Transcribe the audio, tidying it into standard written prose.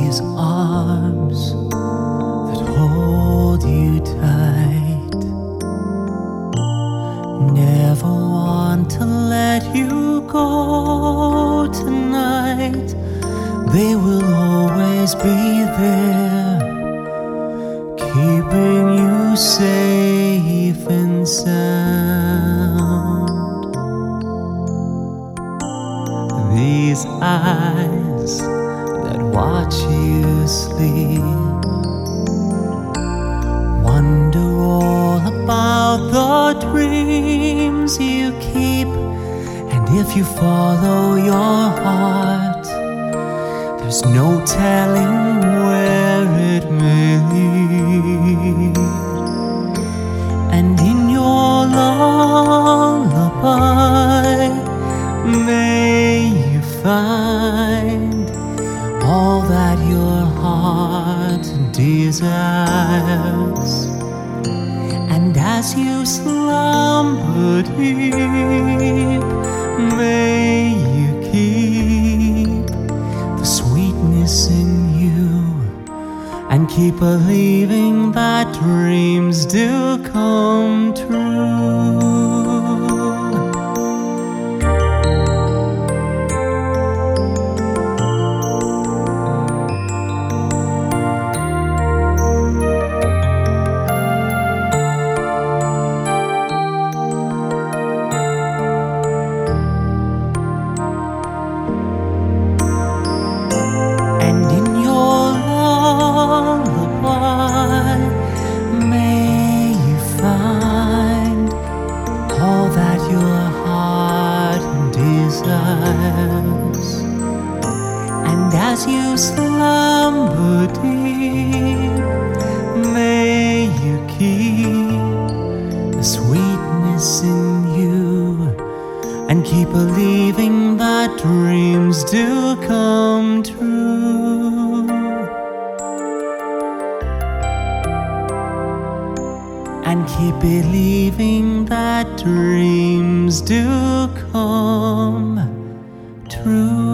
these arms that hold you tight. Never want to let you go tonight. They will always be there, keeping you safe and sound. These eyes that watch you sleep wonder all about the dreams you keep. And if you follow your heart, there's no telling where it may lead. And in your lullaby, may you find all that your heart desires. And as you slumber deep, may you keep the sweetness in you, and keep believing that dreams do come true. And as you slumber deep, may you keep the sweetness in you, and keep believing that dreams do come true. And keep believing that dreams do come true.